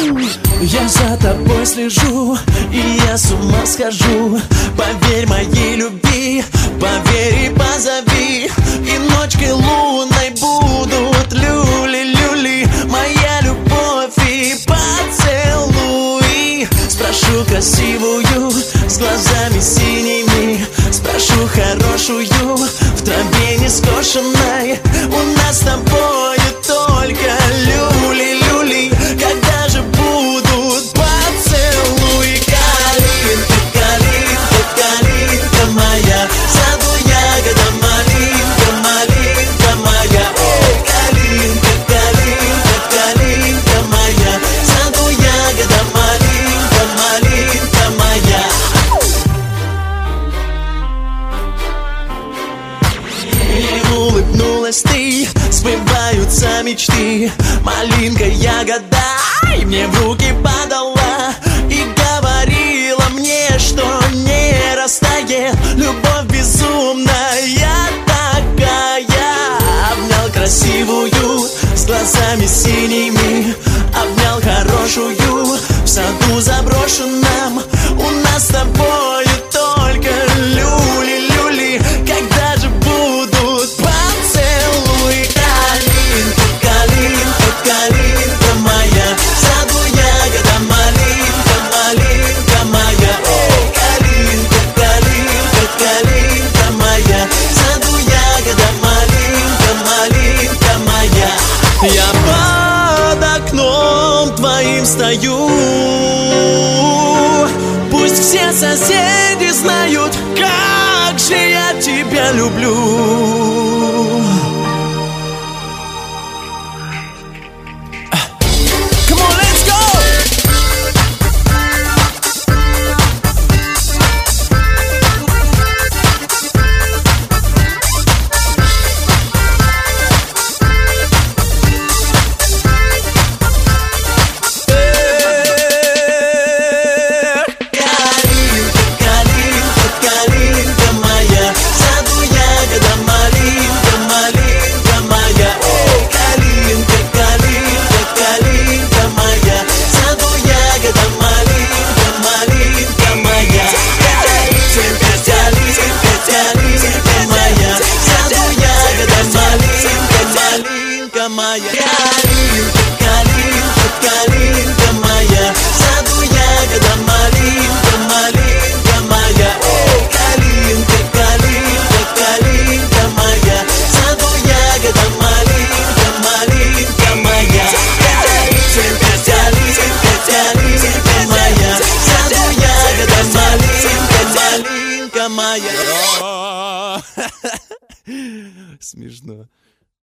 Я за тобой слежу, и я с ума схожу. Поверь моей любви, поверь и позови. И ночкой лунной будут люли-люли. Моя любовь и поцелуй. Спрошу красивую, с глазами синими. Спрошу хорошую, в траве не скошенной. У нас с тобой только люли-люли. Когда же будут поцелуи? Калинка, калинка, калинка моя, в саду ягода малинка, малинка моя. Калинка, калинка, калинка моя, в саду ягода малинка, малинка моя. И улыбнулась ты, сбываются мечты. Малинка, ягода, и мне в руки подала. И говорила мне, что не растает любовь безумная такая. Обнял красивую, с глазами синими. Обнял хорошую, в саду заброшенном. У нас с тобой только люли-люли. Когда же будут поцелуи? Калинка, калинка, калинка моя, в саду ягода малинка, малинка моя. Калинка, калинка, калинка моя, в саду ягода малинка, малинка моя. Я под окном твоим стою. Пусть все соседи знают, как же я тебя люблю. Come on, let's go! Моя калинка, калинка, калинка моя, в саду ягода малинка, малинка моя. Калинка, калинка, калинка моя, в саду ягода малинка, малинка моя. Калинка, калинка, калинка моя, в саду ягода малинка, малинка моя. Смешно.